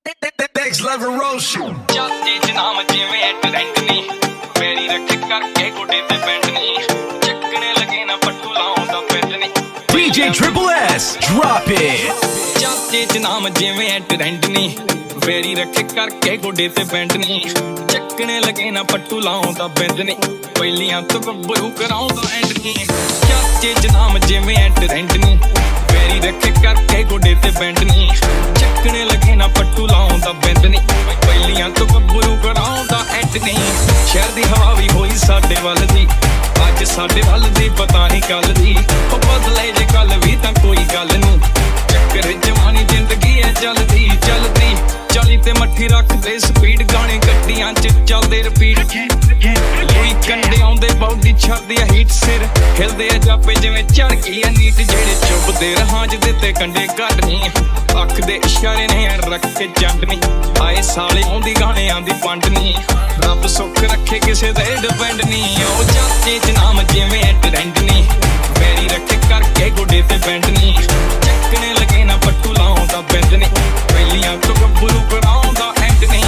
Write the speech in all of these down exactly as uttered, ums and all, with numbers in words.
Next level roast. ਚਾਚੇ ਚ ਨਾਮ ਜਿਵੇਂ ਟ੍ਰੈਂਡ ਨੀ ਮੇਰੀ ਰੱਖ ਕਰਕੇ ਗੋਡੇ ਤੇ ਬੈਂਡ ਨੀ ਚੱਕਣੇ ਲਗੇ ਨਾ ਪੱਟੂ ਲਾਉਂਦਾ ਪਿੰਡ ਨੀ D J Triple S, drop it. ਚਾਚੇ ਚ ਨਾਮ ਜਿਵੇਂ ਟ੍ਰੈਂਡ ਨੀ ਮੇਰੀ ਰੱਖ ਕਰਕੇ ਗੋਡੇ ਤੇ ਬੈਂਡ ਨੀ ਚੱਕਣੇ ਲਗੇ ਨਾ ਪੱਟੂ ਲਾਉਂਦਾ ਪਿੰਡ ਨੀ ਪਹਿਲੀਆਂ ਤੋਂ ਗੱਭਰੂ ਕਰਾਉਂਦਾ ਐਂਡ ਨੀ ਚਾਚੇ ਚ ਨਾਮ ਜਿਵੇਂ ਟ੍ਰੈਂਡ ਨੀ ਮੇਰੀ ਰੱਖ ਕਰਕੇ ਗੋਡੇ ਤੇ ਬੈਂਡ ਨੀ ਚੱਕਣੇ ਲਗੇ ਨਾ ਪੱਟੂ ਲਾਉਂਦਾ ਬਿੰਦ ਨੀ ਪਹਿਲੀਆਂ ਤੋਂ ਗੱਭਰੂ ਕਰਾਉਂਦਾ ਐਂਡ ਨੀ ਸ਼ਹਿਰ ਦੀ ਹਵਾ ਵੀ ਹੋਈ ਸਾਡੇ ਵੱਲ ਦੀ ਅੱਜ ਸਾਡੇ ਵੱਲ ਦੀ ਪਤਾ ਨਹੀਂ ਕੱਲ ਦੀ ਉਹ ਬਦਲੇ ਜੇ ਕੱਲ ਵੀ ਤਾਂ ਕੋਈ ਗੱਲ ਨੂੰ ਚੱਕਰ ਜਵਾਨੀ ਜ਼ਿੰਦਗੀ ਐ ਚੱਲਦੀ ਚੱਲਦੀ ਚਾਲੀ ਤੇ ਮੱਠੀ ਰੱਖਦੇ ਸਪੀਡ ਗਾਣੇ ਗੱਡੀਆਂ ਚ ਚੱਲਦੇ ਰਿਪੀਟ ਕੋਈ ਕੰਡੇ ਆਉਂਦੇ ਬੌਡੀ ਛੱਡਦੀ ਆ ਹੀਟ ਸਿਰ ਹਿਲਦੇ ਆ ਜਾਪੇ ਜਿਵੇਂ ਚੜ ਗਈ ਆ ਨੀਟ ਜਿਹੜੇ ਚੁੱਭਦੇ ਰਹਾਂ ਜਿਹਦੇ ਤੇ ਕੰਡੇ ਕੱਢਣੀ ਅੱਖ ਦੇ ਇਸ਼ਾਰੇ ਨੇ ਰੱਖ ਕੇ ਜੰਡਨੀ ਆਏ ਸਾਲੇ ਆਉਂਦੀ ਗਾਣਿਆਂ ਦੀ ਪੰਡ ਨੀ ਰੱਬ ਸੁੱਖ ਰੱਖੇ ਕਿਸੇ ਦੇ ਡਿਪੈਂਡ ਨੀ ਉਹ ਚਾਚੇ ਚ ਨਾਮ ਜਿਵੇਂ ਟ੍ਰੈਂਡ ਨੀ ਮੇਰੀ ਰੱਖੇ ਕਰਕੇ ਗੋਡੇ ਤੇ ਬੈਂਡ ਨੀ ਚੱਕਣੇ ਲਗੇ ਨਾ ਪੱਟੂ ਲਾਉਂਦਾ ਬਿੰਦ ਨੀ ਪਹਿਲੀਆਂ ਤੋਂ ਗੱਭਰੂ ਕਰਾਉਂਦਾ ਐਂਡ ਨੀ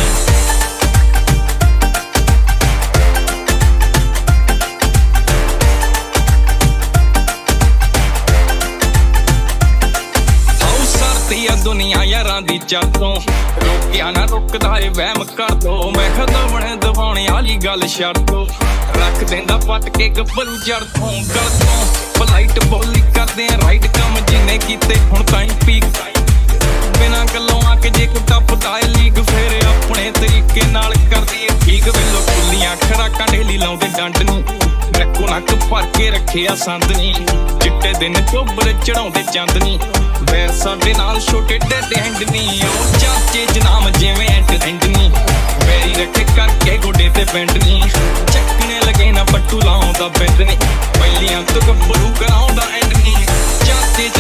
ਦੁਨੀਆ ਯਾਰਾਂ ਦੀ ਚਾਤੋਂ ਰੋਕਿਆ ਨਾ ਰੁਕਦਾ ਏ ਵਹਿਮ ਕਰ ਦੋ ਮੈਂ ਖਦਵਣ ਦਵਾਉਣੇ ਵਾਲੀ ਗੱਲ ਛੱਡ ਦੋ ਰੱਖ ਦਿੰਦਾ ਪੱਟ ਕੇ ਗੱਭਰੂ ਜੜ ਤੋਂ ਗਲ ਤੋਂ ਪਲਾਈਟ ਬੋਲੀ ਕਰਦੇ ਆ ਰਾਈਟ ਕੰਮ ਜਿੰਨੇ ਕੀਤੇ ਹੁਣ ਟਾਈਮ ਪੀਕ ਬਿਨਾਂ ਗੱਲੋਂ ਆ ਕੇ ਜੇ ਕੋਈ ਟੱਪਦਾ ਏ ਲੀਗ ਫੇਰ ਆਪਣੇ ਤਰੀਕੇ ਨਾਲ ਕਰਦੀ ਏ ਠੀਕ ਵੇਲੋ ਖੁੱਲੀਆਂ ਖਰਾਕਾਂ ਢੇਲੀ ਲਾਉਂਦੇ ਡੰਡ ਨੂੰ ਰੱਖੋ ਨੱਕ ਭਰ ਕੇ ਰੱਖਿਆ ਸੰਦ ਨੀ ਚਿੱਟੇ ਦਿਨ ਚੋਬਰ ਚੜਾਉਂਦੇ ਚੰਦ ਨੀ ਵੈਰ ਸਾਡੇ ਨਾਲ ਛੋਟੇ ਡੈਡ ਹੈਂਡ ਨੀ ਉਹ ਚਾਚੇ ਚ ਨਾਮ ਜਿਵੇਂ ਟ੍ਰੈਂਡ ਨੀ ਮੇਰੀ ਰੱਖੇ ਕਰਕੇ ਗੋਡੇ ਤੇ ਬੈਂਡ ਨੀ ਚੱਕਣੇ ਲਗੇ ਨਾ ਪੱਟੂ ਲਾਉਂਦਾ ਬਿੰਦ ਨੀ ਪਹਿਲੀਆਂ ਤੋਂ ਗੱਭਰੂ ਕਰਾਉਂਦਾ ਐਂਡ ਨੀ ਚਾਚੇ